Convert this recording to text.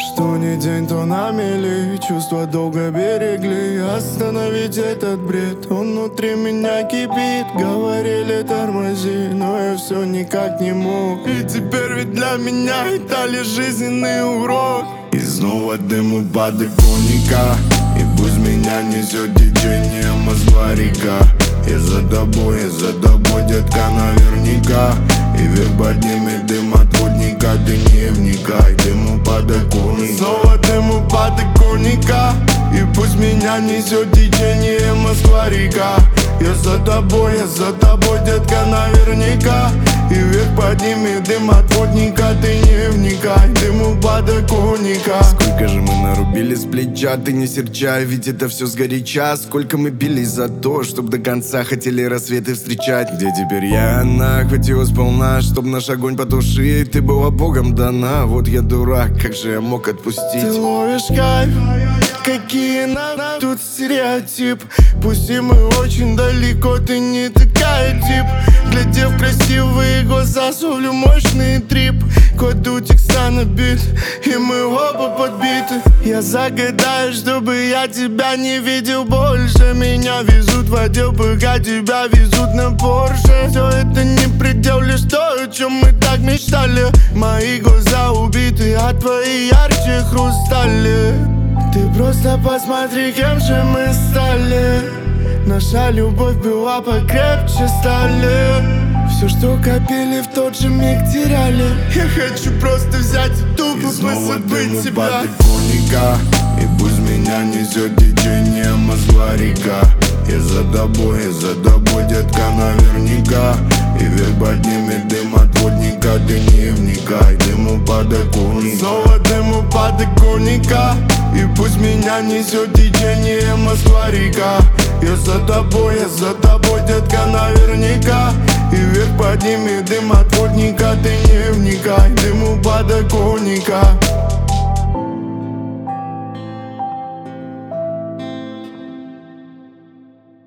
Что ни день, то на мели, чувства долго берегли. Остановить этот бред, он внутри меня кипит. Говорили тормози, но я все никак не мог. И теперь ведь для меня это лишь жизненный урок. И снова дым у подоконника, и пусть меня несет течение Москва река. Я за тобой, детка, наверняка. И вверх поднимет дым от водника, ты не вникай. Дым у подоконника, снова дым у подоконника, и пусть меня несет течение Москва река. Я за тобой, детка, наверняка. И вверх поднимет дым от водника, ты не вникай. Дым у подоконника. Сколько же мы нарубили с плеча, ты не серчай, ведь это все сгоряча. Сколько мы бились за то, чтоб до конца хотели рассветы встречать. Где теперь я, она, хватило сполна, чтоб наш огонь потушить. Ты была богом дана, вот я дурак, как же я мог отпустить? Ты ловишь кайф, какие нам тут стереотип. Пусть и мы очень далеко, ты не такая тип. Глядя в красивые глаза, словлю мощный трип. Кладу текста на бит, и мы оба подбиты. Я загадаю, чтобы я тебя не видел больше. Меня везут в отдел, пока тебя везут на Порше. Все это не предел, лишь то, о чем мы так мечтали. Мои глаза убиты, а твои ярче хрустали. Ты просто посмотри, кем же мы стали. Наша любовь была покрепче стали. Все, что копили, в тот же миг теряли. Я хочу просто взять и тупо позабыть тебя. Подоконника, и пусть меня несет течение Москва река. Я за тобой, детка, наверняка. И вверх поднимет дым от водника, ты не вникай. Дым у подоконника, снова дым у подоконника, и пусть меня несет течение Москва река. Я за тобой, детка, наверняка. И вверх поднимет дым от водника, ты не вникай. Дым у подоконника.